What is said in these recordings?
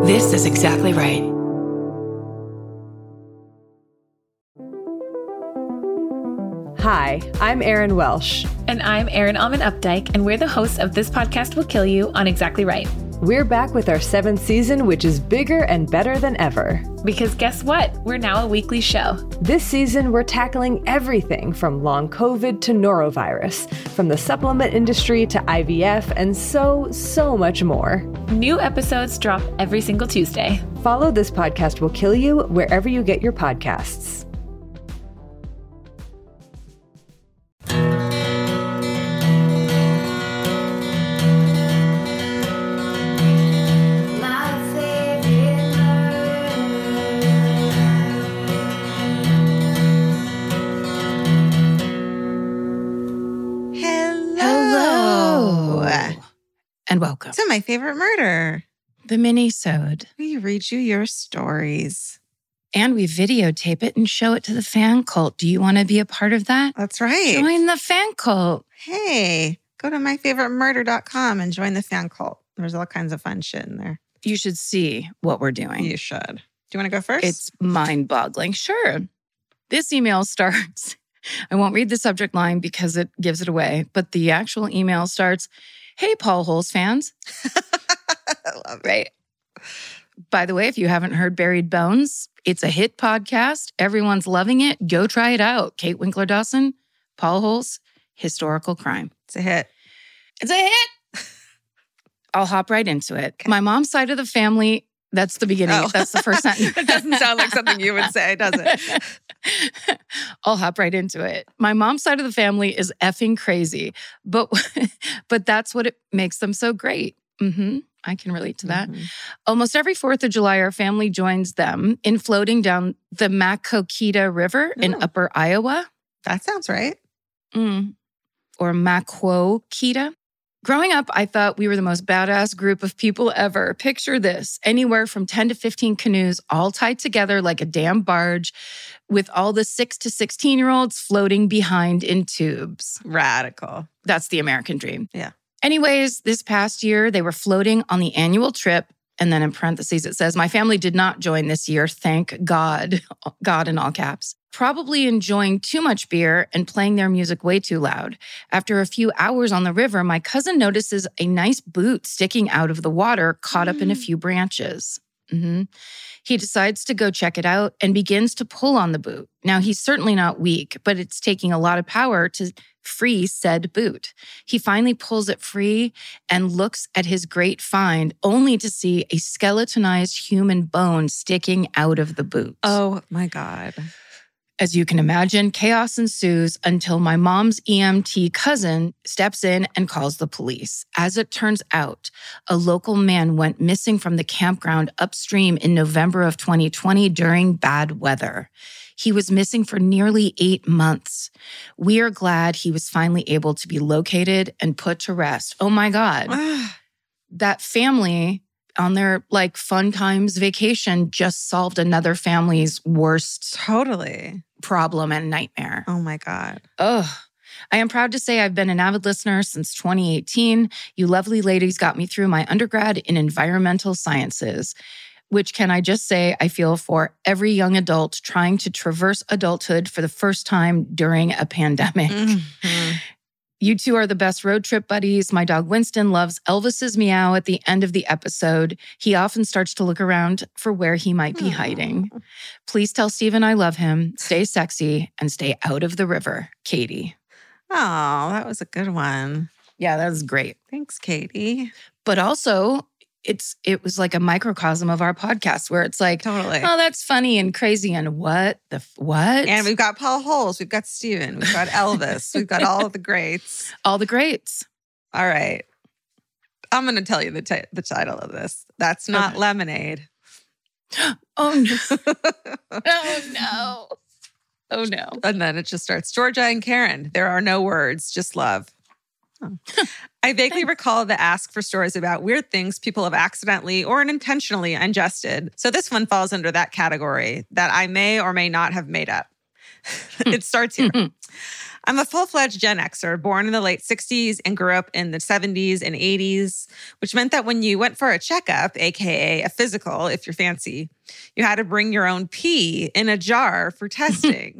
This is exactly right. Hi, I'm Erin Welsh. And I'm Erin Alman Updike, and we're the hosts of This Podcast Will Kill You on Exactly Right. We're back with our 7th season, which is bigger and better than ever. Because guess what? We're now a weekly show. This season, we're tackling everything from long COVID to norovirus, from the supplement industry to IVF, and so much more. New episodes drop every single Tuesday. Follow This Podcast Will Kill You wherever you get your podcasts. And welcome to My Favorite Murder, the mini-sode. We read you your stories. And we videotape it and show it to the fan cult. Do you want to be a part of that? That's right. Join the fan cult. Hey, go to myfavoritemurder.com and join the fan cult. There's all kinds of fun shit in there. You should see what we're doing. You should. Do you want to go first? It's mind-boggling. Sure. This email starts, I won't read the subject line because it gives it away, but the actual email starts, "Hey, Paul Holes fans." I love it. Right. By the way, if you haven't heard Buried Bones, it's a hit podcast. Everyone's loving it. Go try it out. Kate Winkler Dawson, Paul Holes, historical crime. It's a hit. It's a hit. I'll hop right into it. Okay. My mom's side of the family, that's the beginning. Oh. That's the first sentence. It doesn't sound like something you would say, does it? I'll hop right into it. My mom's side of the family is effing crazy, but that's what it makes them so great. I can relate to that. Almost every 4th of July, our family joins them in floating down the Maquoketa River in upper Iowa. That sounds right. Or Maquoketa. Growing up, I thought we were the most badass group of people ever. Picture this, anywhere from 10 to 15 canoes all tied together like a damn barge with all the 6 to 16-year-olds floating behind in tubes. Radical. That's the American dream. Yeah. Anyways, this past year, they were floating on the annual trip. And then in parentheses, it says, my family did not join this year, thank God. God in all caps. Probably enjoying too much beer and playing their music way too loud. After a few hours on the river, my cousin notices a nice boot sticking out of the water, caught up in a few branches. He decides to go check it out and begins to pull on the boot. Now, he's certainly not weak, but it's taking a lot of power to free said boot. He finally pulls it free and looks at his great find, only to see a skeletonized human bone sticking out of the boot. Oh my God. As you can imagine, chaos ensues until my mom's EMT cousin steps in and calls the police. As it turns out, a local man went missing from the campground upstream in November of 2020 during bad weather. He was missing for nearly 8 months. We are glad he was finally able to be located and put to rest. Oh my God. That family on their fun times vacation just solved another family's worst problem and nightmare. Oh my God. Ugh. I am proud to say I've been an avid listener since 2018. You lovely ladies got me through my undergrad in environmental sciences, which can I just say I feel for every young adult trying to traverse adulthood for the first time during a pandemic. You two are the best road trip buddies. My dog Winston loves Elvis's meow at the end of the episode. He often starts to look around for where he might be hiding. Please tell Steven I love him. Stay sexy and stay out of the river. Katie. Oh, that was a good one. Yeah, that was great. Thanks, Katie. But also, it was like a microcosm of our podcast where it's like, totally. Oh, that's funny and crazy. And what? And we've got Paul Holes. We've got Steven. We've got Elvis. We've got all of the greats. All the greats. All right. I'm going to tell you the title of this. That's Not Lemonade. Oh, no. Oh, no. Oh, no. And then it just starts. Georgia and Karen. There are no words, just love. Oh. I vaguely recall the ask for stories about weird things people have accidentally or unintentionally ingested. So this one falls under that category that I may or may not have made up. It starts here. I'm a full-fledged Gen Xer, born in the late 60s and grew up in the 70s and 80s, which meant that when you went for a checkup, aka a physical, if you're fancy, you had to bring your own pee in a jar for testing.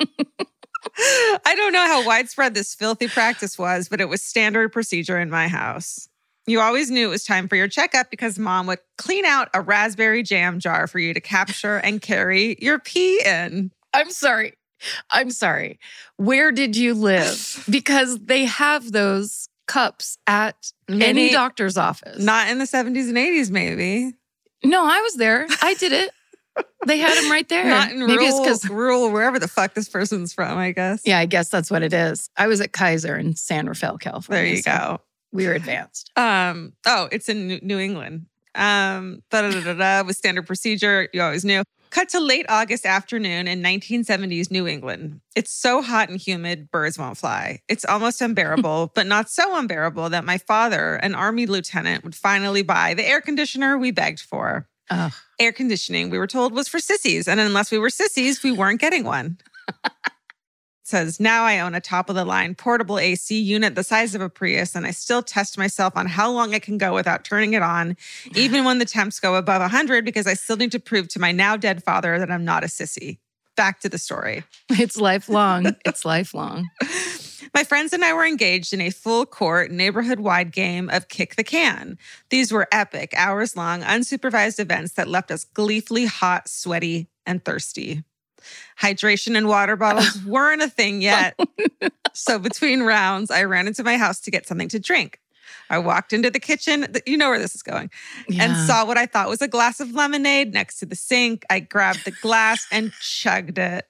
I don't know how widespread this filthy practice was, but it was standard procedure in my house. You always knew it was time for your checkup because mom would clean out a raspberry jam jar for you to capture and carry your pee in. I'm sorry. Where did you live? Because they have those cups at any doctor's office. Not in the 70s and 80s, maybe. No, I was there. I did it. They had them right there. Not in rural, wherever the fuck this person's from, I guess. Yeah, I guess that's what it is. I was at Kaiser in San Rafael, California. There you go. We were advanced. It's in New England. With standard procedure, you always knew. Cut to late August afternoon in 1970s New England. It's so hot and humid, birds won't fly. It's almost unbearable, but not so unbearable that my father, an Army lieutenant, would finally buy the air conditioner we begged for. Ugh. Air conditioning, we were told, was for sissies, and unless we were sissies, we weren't getting one. It says, now I own a top-of-the-line portable AC unit the size of a Prius, and I still test myself on how long it can go without turning it on, even when the temps go above 100, because I still need to prove to my now-dead father that I'm not a sissy. Back to the story. It's lifelong. It's lifelong. My friends and I were engaged in a full-court, neighborhood-wide game of kick the can. These were epic, hours-long, unsupervised events that left us gleefully hot, sweaty, and thirsty. Hydration and water bottles weren't a thing yet. So between rounds, I ran into my house to get something to drink. I walked into the kitchen, you know where this is going, and saw what I thought was a glass of lemonade next to the sink. I grabbed the glass and chugged it.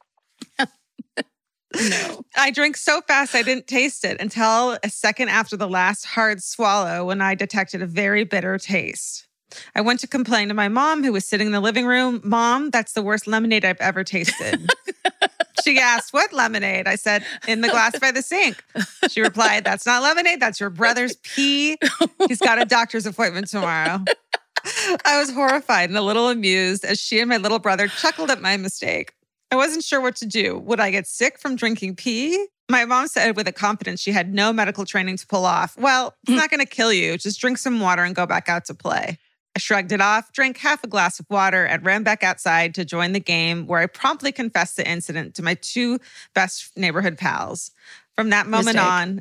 No. I drank so fast I didn't taste it until a second after the last hard swallow when I detected a very bitter taste. I went to complain to my mom, who was sitting in the living room. Mom, that's the worst lemonade I've ever tasted. She asked, what lemonade? I said, in the glass by the sink. She replied, that's not lemonade. That's your brother's pee. He's got a doctor's appointment tomorrow. I was horrified and a little amused as she and my little brother chuckled at my mistake. I wasn't sure what to do. Would I get sick from drinking pee? My mom said with a confidence she had no medical training to pull off, well, it's not going to kill you. Just drink some water and go back out to play. I shrugged it off, drank half a glass of water, and ran back outside to join the game, where I promptly confessed the incident to my two best neighborhood pals. From that moment on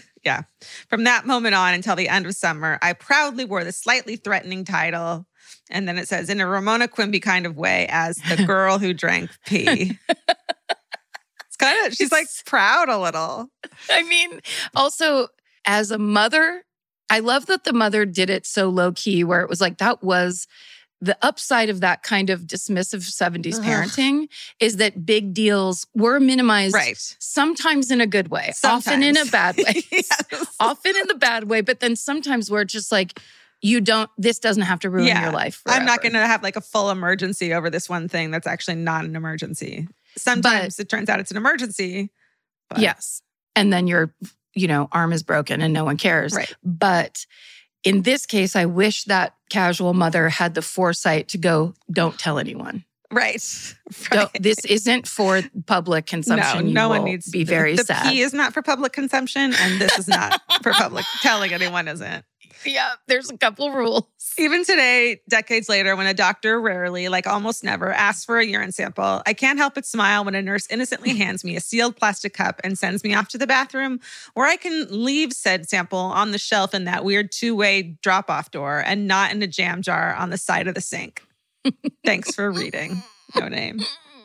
until the end of summer, I proudly wore the slightly threatening title, and then it says, in a Ramona Quimby kind of way, as the girl who drank pee. It's kind of, she's like proud a little. I mean, also as a mother, I love that the mother did it so low key, where it was like, that was the upside of that kind of dismissive 70s parenting, is that big deals were minimized, right? Sometimes in a good way, often in a bad way, often in the bad way, but then sometimes where it's just like, this doesn't have to ruin your life forever. I'm not going to have like a full emergency over this one thing that's actually not an emergency. Sometimes it turns out it's an emergency. But. Yes. And then your arm is broken and no one cares. Right. But in this case, I wish that casual mother had the foresight to go, don't tell anyone. Right. This isn't for public consumption. No one needs to be very sad. The pee is not for public consumption, and this is not for public. Telling anyone isn't. Yeah, there's a couple rules. Even today, decades later, when a doctor rarely, like almost never, asks for a urine sample, I can't help but smile when a nurse innocently hands me a sealed plastic cup and sends me off to the bathroom, where I can leave said sample on the shelf in that weird two-way drop-off door and not in a jam jar on the side of the sink. Thanks for reading. No name.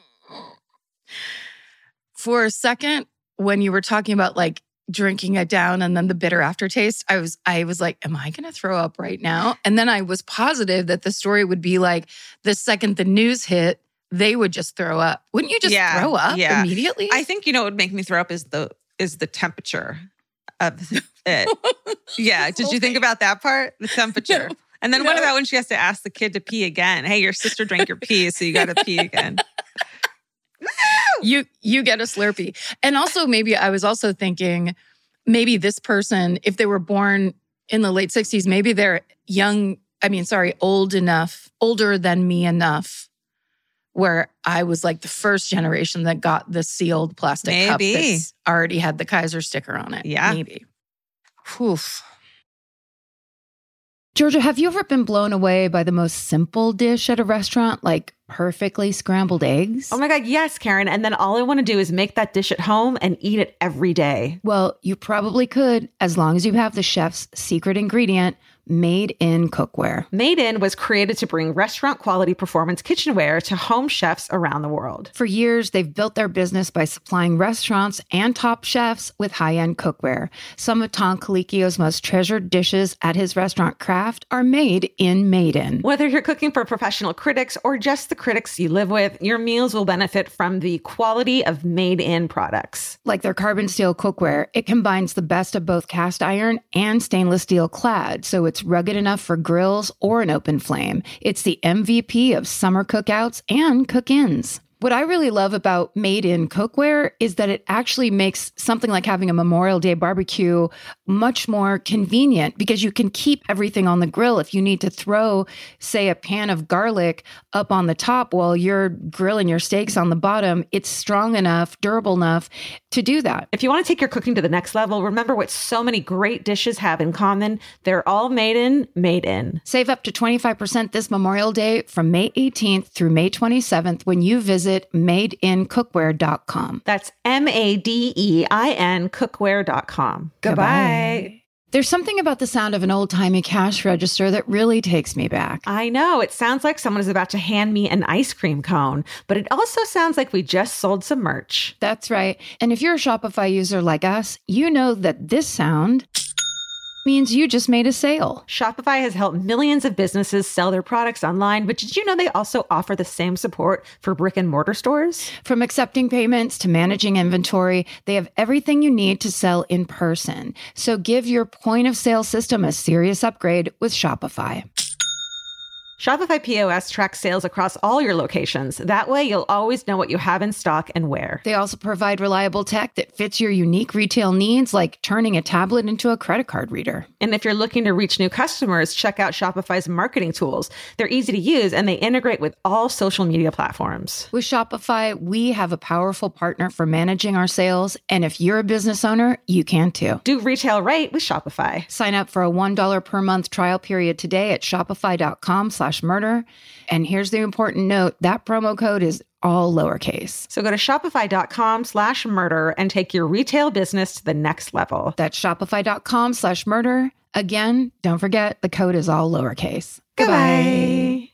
For a second, when you were talking about like drinking it down and then the bitter aftertaste, I was like, am I going to throw up right now? And then I was positive that the story would be like, the second the news hit, they would just throw up. Wouldn't you just throw up immediately? I think, what would make me throw up is the temperature of it. Yeah. Did you think about that part? The temperature. No. And then what about when she has to ask the kid to pee again? Hey, your sister drank your pee, so you got to pee again. You get a Slurpee. And also maybe I was also thinking, maybe this person, if they were born in the late 60s, maybe they're older than me enough, where I was like the first generation that got the sealed plastic cup that's already had the Kaiser sticker on it. Yeah. Maybe. Oof. Georgia, have you ever been blown away by the most simple dish at a restaurant, like perfectly scrambled eggs? Oh my God, yes, Karen. And then all I want to do is make that dish at home and eat it every day. Well, you probably could, as long as you have the chef's secret ingredient, Made in Cookware. Made in was created to bring restaurant quality performance kitchenware to home chefs around the world. For years, they've built their business by supplying restaurants and top chefs with high-end cookware. Some of Tom Colicchio's most treasured dishes at his restaurant Craft are made in Made in. Whether you're cooking for professional critics or just the critics you live with, your meals will benefit from the quality of Made in products. Like their carbon steel cookware, it combines the best of both cast iron and stainless steel clad, so it's rugged enough for grills or an open flame. It's the MVP of summer cookouts and cook-ins. What I really love about Made in Cookware is that it actually makes something like having a Memorial Day barbecue much more convenient because you can keep everything on the grill. If you need to throw, say, a pan of garlic up on the top while you're grilling your steaks on the bottom, it's strong enough, durable enough to do that. If you want to take your cooking to the next level, remember what so many great dishes have in common. They're all made in. Save up to 25% this Memorial Day from May 18th through May 27th when you visit madeincookware.com. That's MADEIN cookware.com. Goodbye. There's something about the sound of an old-timey cash register that really takes me back. I know. It sounds like someone is about to hand me an ice cream cone, but it also sounds like we just sold some merch. That's right. And if you're a Shopify user like us, you know that this sound means you just made a sale. Shopify has helped millions of businesses sell their products online, but did you know they also offer the same support for brick and mortar stores? From accepting payments to managing inventory, they have everything you need to sell in person. So give your point of sale system a serious upgrade with Shopify. Shopify POS tracks sales across all your locations. That way, you'll always know what you have in stock and where. They also provide reliable tech that fits your unique retail needs, like turning a tablet into a credit card reader. And if you're looking to reach new customers, check out Shopify's marketing tools. They're easy to use, and they integrate with all social media platforms. With Shopify, we have a powerful partner for managing our sales. And if you're a business owner, you can too. Do retail right with Shopify. Sign up for a $1 per month trial period today at shopify.com/murder. And here's the important note, that promo code is all lowercase. So go to shopify.com/murder and take your retail business to the next level. That's shopify.com/murder. Again, don't forget, the code is all lowercase. Goodbye.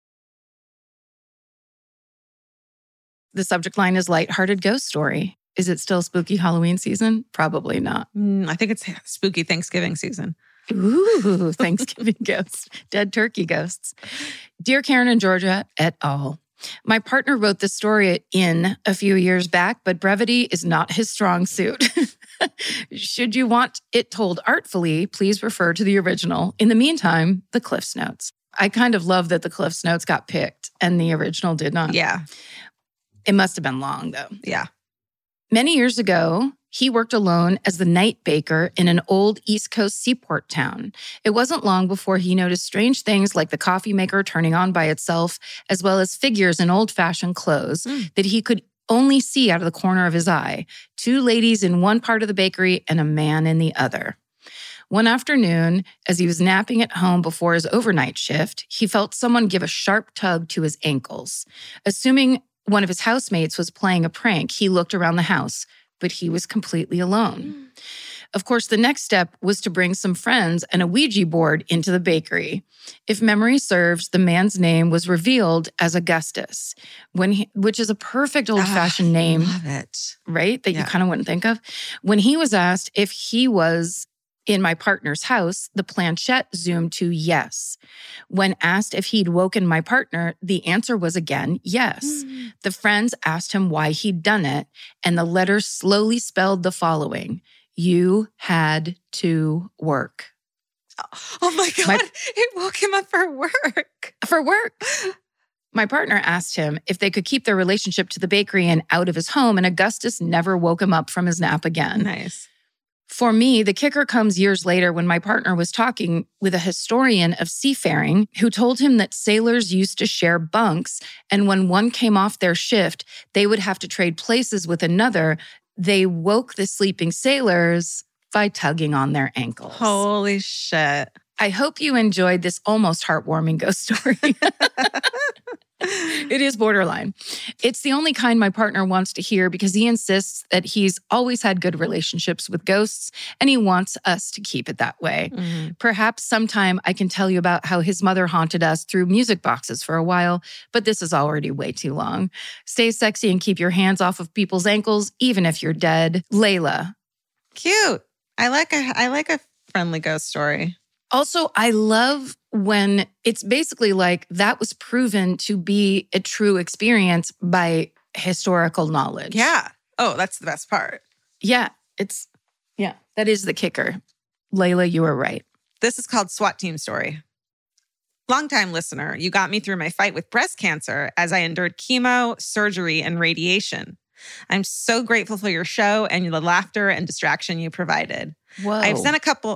The subject line is lighthearted ghost story. Is it still spooky Halloween season? Probably not. I think it's spooky Thanksgiving season. Ooh, Thanksgiving ghosts, dead turkey ghosts. Dear Karen and Georgia et al. My partner wrote this story in a few years back, but brevity is not his strong suit. Should you want it told artfully, please refer to the original. In the meantime, the Cliff's Notes. I kind of love that the Cliff's Notes got picked and the original did not. Yeah. It must have been long, though. Yeah. Many years ago, he worked alone as the night baker in an old East Coast seaport town. It wasn't long before he noticed strange things like the coffee maker turning on by itself, as well as figures in old-fashioned clothes that he could only see out of the corner of his eye. 2 ladies in one part of the bakery and a man in the other. One afternoon, as he was napping at home before his overnight shift, he felt someone give a sharp tug to his ankles. Assuming one of his housemates was playing a prank, he looked around the house, but he was completely alone. Of course, the next step was to bring some friends and a Ouija board into the bakery. If memory serves, the man's name was revealed as Augustus, which is a perfect old-fashioned name. Love it. Right? That you kind of wouldn't think of. When he was asked if he was in my partner's house, the planchette zoomed to yes. When asked if he'd woken my partner, the answer was again yes. The friends asked him why he'd done it, and the letter slowly spelled the following: you had to work. Oh my God, it woke him up for work. For work. My partner asked him if they could keep their relationship to the bakery and out of his home, and Augustus never woke him up from his nap again. Nice. For me, the kicker comes years later when my partner was talking with a historian of seafaring who told him that sailors used to share bunks, and when one came off their shift, they would have to trade places with another. They woke the sleeping sailors by tugging on their ankles. Holy shit. I hope you enjoyed this almost heartwarming ghost story. It is borderline. It's the only kind my partner wants to hear because he insists that he's always had good relationships with ghosts and he wants us to keep it that way. Mm-hmm. Perhaps sometime I can tell you about how his mother haunted us through music boxes for a while, but this is already way too long. Stay sexy and keep your hands off of people's ankles, even if you're dead. Layla. Cute. I like a friendly ghost story. Also, I love when it's basically like that was proven to be a true experience by historical knowledge. Yeah. Oh, that's the best part. Yeah, that is the kicker. Layla, you were right. This is called SWAT Team Story. Longtime listener, you got me through my fight with breast cancer as I endured chemo, surgery, and radiation. I'm so grateful for your show and the laughter and distraction you provided. Whoa. I've sent a couple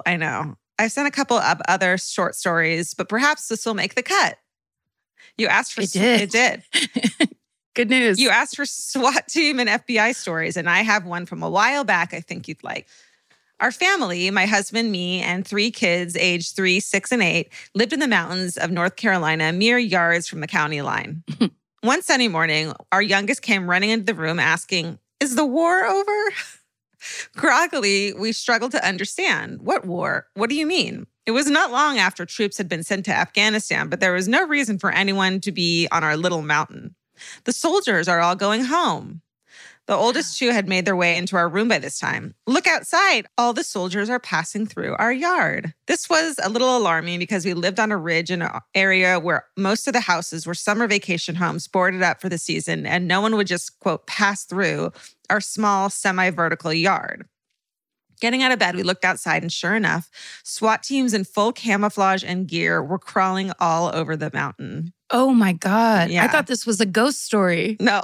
of other short stories, but perhaps this will make the cut. You asked for... It did. It did. Good news. You asked for SWAT team and FBI stories, and I have one from a while back I think you'd like. Our family, my husband, me, and 3 kids aged 3, 6, and 8, lived in the mountains of North Carolina, mere yards from the county line. One sunny morning, our youngest came running into the room asking, "Is the war over?" Groggily, we struggled to understand. What war? What do you mean? It was not long after troops had been sent to Afghanistan, but there was no reason for anyone to be on our little mountain. The soldiers are all going home. The oldest 2 had made their way into our room by this time. Look outside. All the soldiers are passing through our yard. This was a little alarming because we lived on a ridge in an area where most of the houses were summer vacation homes boarded up for the season, and no one would just, quote, pass through our small semi-vertical yard. Getting out of bed, we looked outside, and sure enough, SWAT teams in full camouflage and gear were crawling all over the mountain. Oh my God. Yeah. I thought this was a ghost story. No.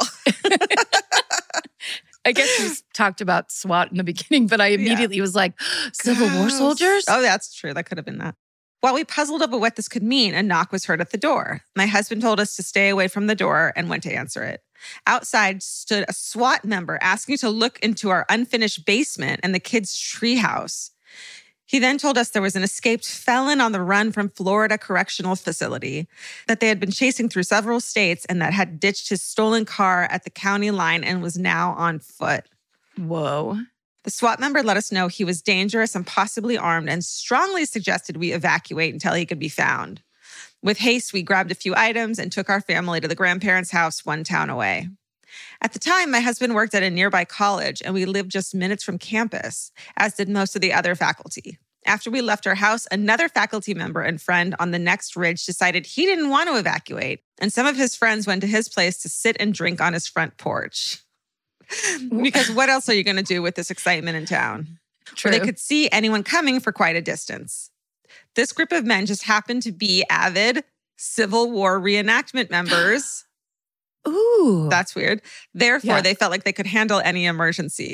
I guess we talked about SWAT in the beginning, but I immediately was like, Civil War soldiers? Oh, that's true. That could have been that. While we puzzled over what this could mean, a knock was heard at the door. My husband told us to stay away from the door and went to answer it. Outside stood a SWAT member asking to look into our unfinished basement and the kids' treehouse. He then told us there was an escaped felon on the run from Florida Correctional Facility, that they had been chasing through several states and that had ditched his stolen car at the county line and was now on foot. Whoa. The SWAT member let us know he was dangerous and possibly armed and strongly suggested we evacuate until he could be found. With haste, we grabbed a few items and took our family to the grandparents' house 1 town away. At the time, my husband worked at a nearby college and we lived just minutes from campus, as did most of the other faculty. After we left our house, another faculty member and friend on the next ridge decided he didn't want to evacuate, and some of his friends went to his place to sit and drink on his front porch. Because what else are you going to do with this excitement in town? True. Where they could see anyone coming for quite a distance. This group of men just happened to be avid Civil War reenactment members. Ooh. That's weird. Therefore, Yeah. they felt like they could handle any emergency.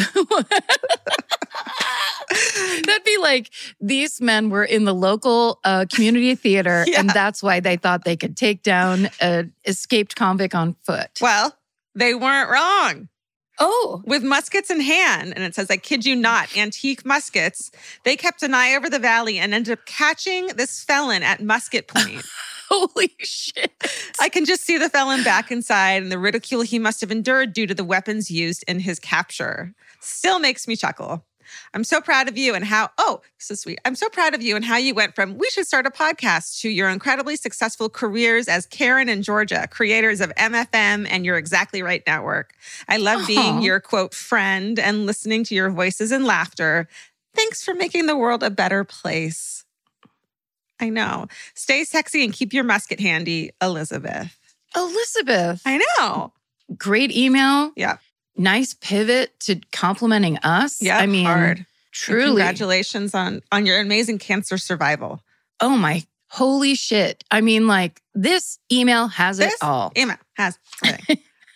That'd be like these men were in the local community theater, Yeah. and that's why they thought they could take down an escaped convict on foot. Well, they weren't wrong. Oh. With muskets in hand, and it says, I kid you not, antique muskets, they kept an eye over the valley and ended up catching this felon at musket point. Holy shit. I can just see the felon back inside and the ridicule he must have endured due to the weapons used in his capture. Still makes me chuckle. I'm so proud of you and how, so sweet. I'm so proud of you and how you went from we should start a podcast to your incredibly successful careers as Karen and Georgia, creators of MFM and You're Exactly Right Network. I love being your, quote, friend and listening to your voices and laughter. Thanks for making the world a better place. I know. Stay sexy and keep your musket handy, Elizabeth. Elizabeth. I know. Great email. Yeah. Nice pivot to complimenting us. Yeah, I mean, hard. truly. And congratulations on your amazing cancer survival. Oh my, holy shit. I mean, like, this email has it all. Email has everything.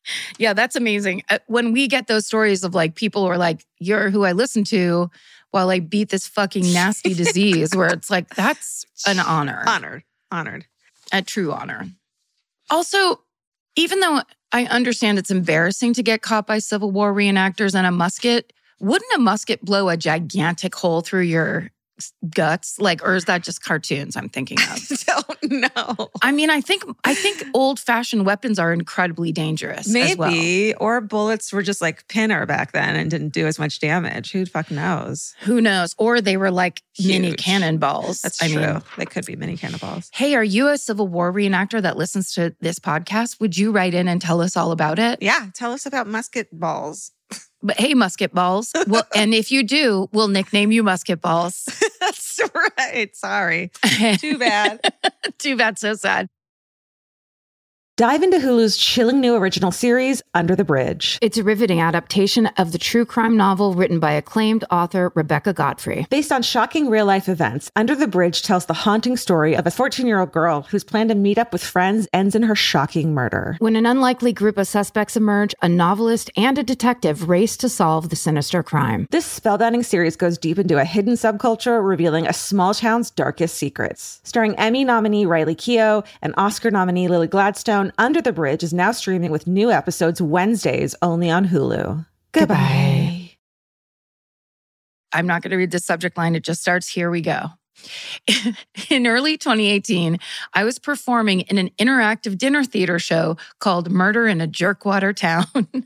Yeah, that's amazing. When we get those stories of like people who are like, you're who I listen to while I beat this fucking nasty disease, where it's like, that's an honor. Honored. A true honor. Also, even though I understand it's embarrassing to get caught by Civil War reenactors and a musket, wouldn't a musket blow a gigantic hole through your guts? Like, or is that just cartoons I'm thinking of? Don't know. I mean, I think old-fashioned weapons are incredibly dangerous. Maybe. As well. Or bullets were just like pinner back then and didn't do as much damage. Who fuck knows? Who knows? Or they were like mini Huge. cannonballs. That's true. They could be mini cannonballs. Hey, are you a Civil War reenactor that listens to this podcast? Would you write in and tell us all about it? Yeah. Tell us about musket balls. But hey, musket balls. Well, and if you do, we'll nickname you musket balls. That's right. Sorry. Too bad. Too bad. So sad. Dive into Hulu's chilling new original series, Under the Bridge. It's a riveting adaptation of the true crime novel written by acclaimed author Rebecca Godfrey. Based on shocking real-life events, Under the Bridge tells the haunting story of a 14-year-old girl whose plan to meet up with friends ends in her shocking murder. When an unlikely group of suspects emerge, a novelist and a detective race to solve the sinister crime. This spellbinding series goes deep into a hidden subculture, revealing a small town's darkest secrets. Starring Emmy nominee Riley Keough and Oscar nominee Lily Gladstone, Under the Bridge is now streaming with new episodes Wednesdays only on Hulu. Goodbye. I'm not going to read the subject line. It just starts, here we go. In early 2018, I was performing in an interactive dinner theater show called Murder in a Jerkwater Town.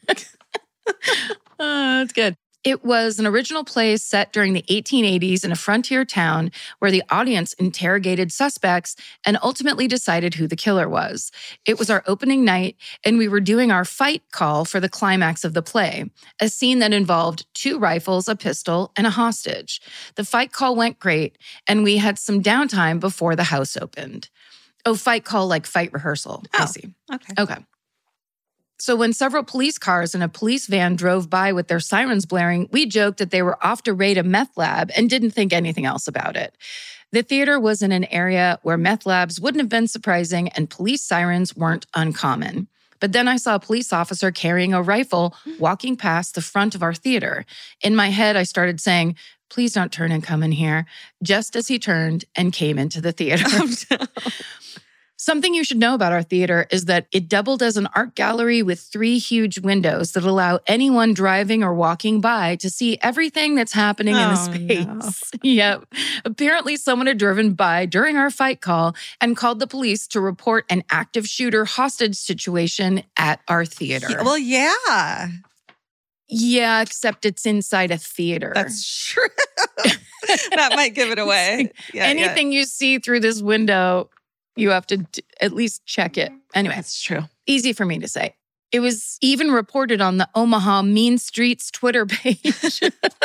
That's good. It was an original play set during the 1880s in a frontier town where the audience interrogated suspects and ultimately decided who the killer was. It was our opening night, and we were doing our fight call for the climax of the play, a scene that involved 2 rifles, a pistol, and a hostage. The fight call went great, and we had some downtime before the house opened. Oh, fight call like fight rehearsal. Oh, I see. Okay. So when several police cars and a police van drove by with their sirens blaring, we joked that they were off to raid a meth lab and didn't think anything else about it. The theater was in an area where meth labs wouldn't have been surprising and police sirens weren't uncommon. But then I saw a police officer carrying a rifle walking past the front of our theater. In my head, I started saying, "Please don't turn and come in here," just as he turned and came into the theater. Oh, no. Something you should know about our theater is that it doubled as an art gallery with 3 huge windows that allow anyone driving or walking by to see everything that's happening in the space. No. Yep. Apparently, someone had driven by during our fight call and called the police to report an active shooter hostage situation at our theater. Well, yeah. Yeah, except it's inside a theater. That's true. That might give it away. Yeah, Anything you see through this window, you have to at least check it. Anyway, that's true. easy for me to say. It was even reported on the Omaha Mean Streets Twitter page.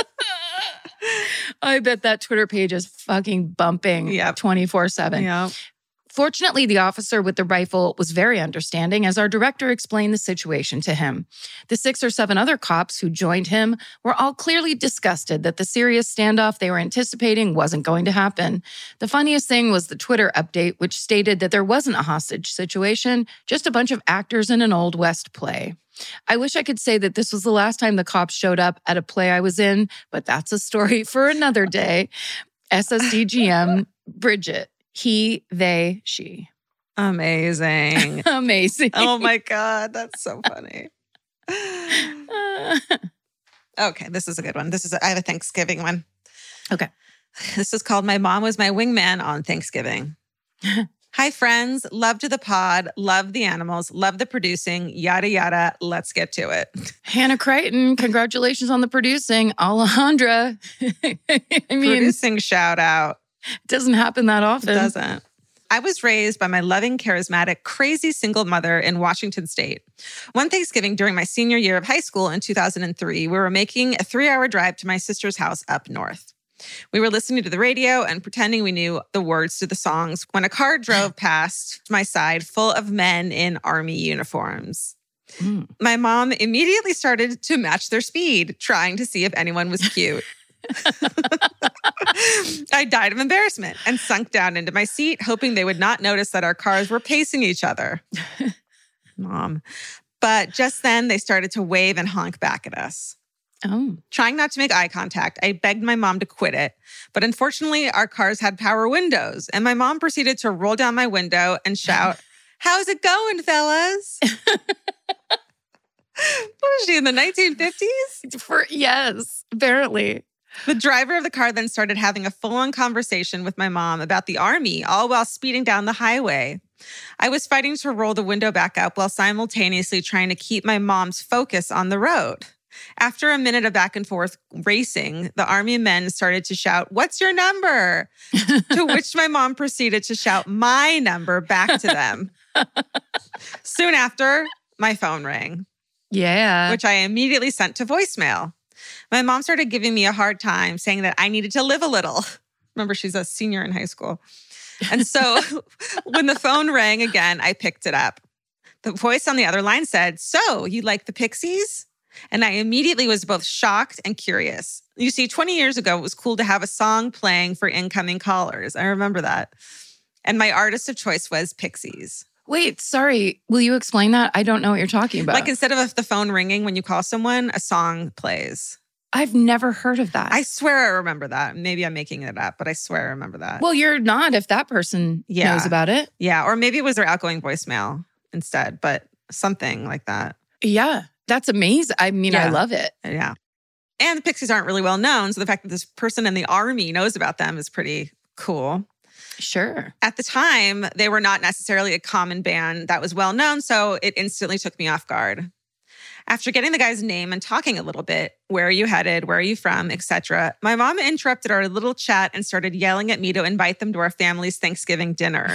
I bet that Twitter page is fucking bumping 24/7. Yeah. Fortunately, the officer with the rifle was very understanding as our director explained the situation to him. The 6 or 7 other cops who joined him were all clearly disgusted that the serious standoff they were anticipating wasn't going to happen. The funniest thing was the Twitter update, which stated that there wasn't a hostage situation, just a bunch of actors in an Old West play. I wish I could say that this was the last time the cops showed up at a play I was in, but that's a story for another day. SSDGM, Bridget. He, they, she. Amazing. Amazing. Oh my God. That's so funny. Okay. This is a good one. I have a Thanksgiving one. Okay. This is called My Mom Was My Wingman on Thanksgiving. Hi, friends. Love to the pod. Love the animals. Love the producing. Yada, yada. Let's get to it. Hannah Crichton, congratulations on the producing. Alejandra. I mean, Producing shout out. it doesn't happen that often. It doesn't. I was raised by my loving, charismatic, crazy single mother in Washington State. One Thanksgiving during my senior year of high school in 2003, we were making a 3-hour drive to my sister's house up north. We were listening to the radio and pretending we knew the words to the songs when a car drove past my side full of men in army uniforms. My mom immediately started to match their speed, trying to see if anyone was cute. I died of embarrassment and sunk down into my seat, hoping they would not notice that our cars were pacing each other. Mom. But just then they started to wave and honk back at us. Oh. Trying not to make eye contact, I begged my mom to quit it. But unfortunately, our cars had power windows, and my mom proceeded to roll down my window and shout, "How's it going, fellas?" What was she, in the 1950s? Yes, apparently. The driver of the car then started having a full-on conversation with my mom about the Army, all while speeding down the highway. I was fighting to roll the window back up while simultaneously trying to keep my mom's focus on the road. After a minute of back and forth racing, the Army men started to shout, "What's your number?" To which my mom proceeded to shout my number back to them. Soon after, my phone rang. Yeah. Which I immediately sent to voicemail. My mom started giving me a hard time, saying that I needed to live a little. Remember, she's a senior in high school. And so when the phone rang again, I picked it up. The voice on the other line said, "So, you like the Pixies?" And I immediately was both shocked and curious. You see, 20 years ago, it was cool to have a song playing for incoming callers. I remember that. And my artist of choice was Pixies. Wait, sorry. Will you explain that? I don't know what you're talking about. Like instead of the phone ringing when you call someone, a song plays. I've never heard of that. I swear I remember that. Maybe I'm making it up, but I swear I remember that. Well, you're not if that person knows about it. Yeah, or maybe it was their outgoing voicemail instead, but something like that. Yeah, that's amazing. I mean, I love it. Yeah. And the Pixies aren't really well known, so the fact that this person in the Army knows about them is pretty cool. Sure. At the time, they were not necessarily a common band that was well known, so it instantly took me off guard. After getting the guy's name and talking a little bit, where are you headed, where are you from, etc., my mom interrupted our little chat and started yelling at me to invite them to our family's Thanksgiving dinner.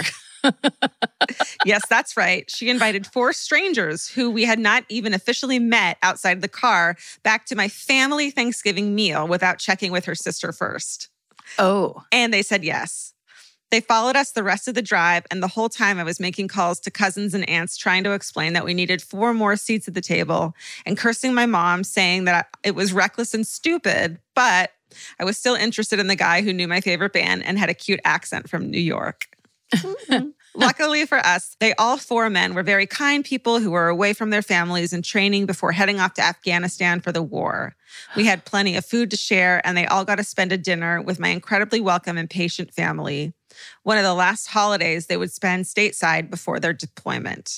Yes, that's right. She invited 4 strangers who we had not even officially met outside the car back to my family Thanksgiving meal without checking with her sister first. Oh. And they said yes. They followed us the rest of the drive, and the whole time I was making calls to cousins and aunts trying to explain that we needed 4 more seats at the table and cursing my mom, saying that it was reckless and stupid, but I was still interested in the guy who knew my favorite band and had a cute accent from New York. Luckily for us, they all 4 men were very kind people who were away from their families and training before heading off to Afghanistan for the war. We had plenty of food to share, and they all got to spend a dinner with my incredibly welcome and patient family. One of the last holidays they would spend stateside before their deployment.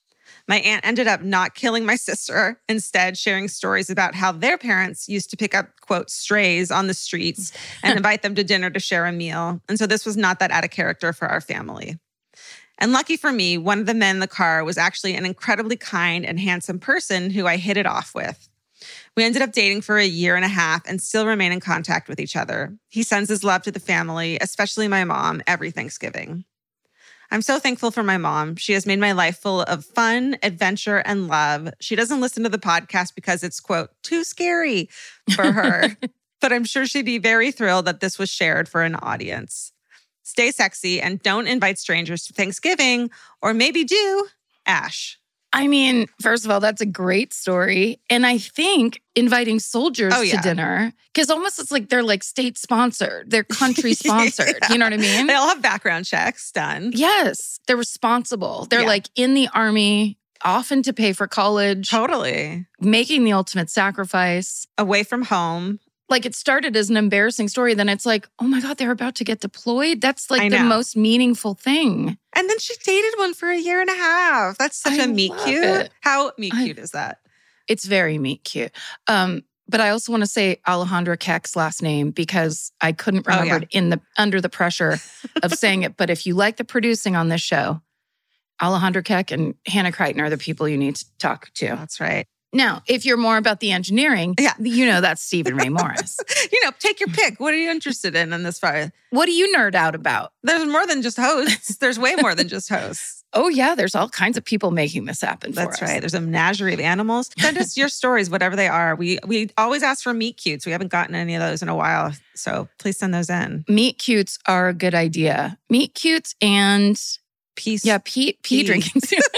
My aunt ended up not killing my sister, instead sharing stories about how their parents used to pick up, quote, strays on the streets and invite them to dinner to share a meal. And so this was not that out of character for our family. And lucky for me, one of the men in the car was actually an incredibly kind and handsome person who I hit it off with. We ended up dating for 1.5 years and still remain in contact with each other. He sends his love to the family, especially my mom, every Thanksgiving. I'm so thankful for my mom. She has made my life full of fun, adventure, and love. She doesn't listen to the podcast because it's, quote, too scary for her. But I'm sure she'd be very thrilled that this was shared for an audience. Stay sexy and don't invite strangers to Thanksgiving, or maybe do, Ash. I mean, first of all, that's a great story. And I think inviting soldiers to dinner, because almost it's like they're like state sponsored, they're country sponsored. You know what I mean? They all have background checks done. Yes, they're responsible. They're like in the Army, often to pay for college. Totally. Making the ultimate sacrifice. Away from home. Like it started as an embarrassing story. Then it's like, oh my God, they're about to get deployed. That's like the most meaningful thing. And then she dated one for 1.5 years. That's such a meet cute. It. How meet cute is that? It's very meet cute. But I also want to say Alejandra Keck's last name because I couldn't remember it under the pressure of saying it. But if you like the producing on this show, Alejandra Keck and Hannah Crichton are the people you need to talk to. That's right. Now, if you're more about the engineering, you know that's Stephen Ray Morris. Take your pick. What are you interested in this fire? What do you nerd out about? There's more than just hosts. There's way more than just hosts. Oh, yeah. There's all kinds of people making this happen for us. That's right. There's a menagerie of animals. Send us your stories, whatever they are. We always ask for meet cutes. We haven't gotten any of those in a while. So please send those in. Meet cutes are a good idea. Meet cutes and... Peace. Yeah, pee drinking.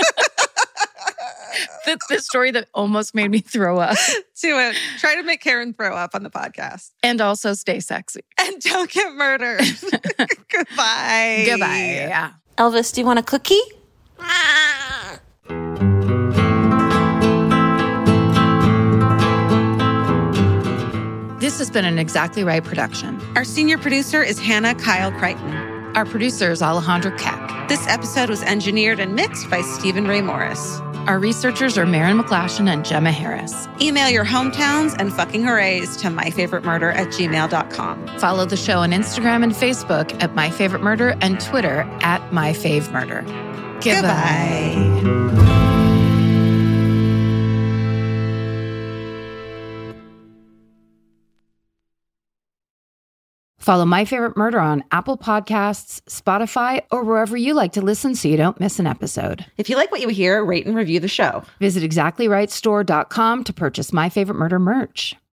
The story that almost made me throw up. Try to make Karen throw up on the podcast. And also stay sexy. And don't get murdered. Goodbye. Goodbye. Yeah. Elvis, do you want a cookie? This has been an Exactly Right production. Our senior producer is Hannah Kyle Crichton. Our producer is Alejandro Keck. This episode was engineered and mixed by Stephen Ray Morris. Our researchers are Maren McClashin and Gemma Harris. Email your hometowns and fucking hoorays to myfavoritemurder@gmail.com. Follow the show on Instagram and Facebook at myfavoritemurder and Twitter at myfavemurder. Goodbye. Follow My Favorite Murder on Apple Podcasts, Spotify, or wherever you like to listen so you don't miss an episode. If you like what you hear, rate and review the show. Visit exactlyrightstore.com to purchase My Favorite Murder merch.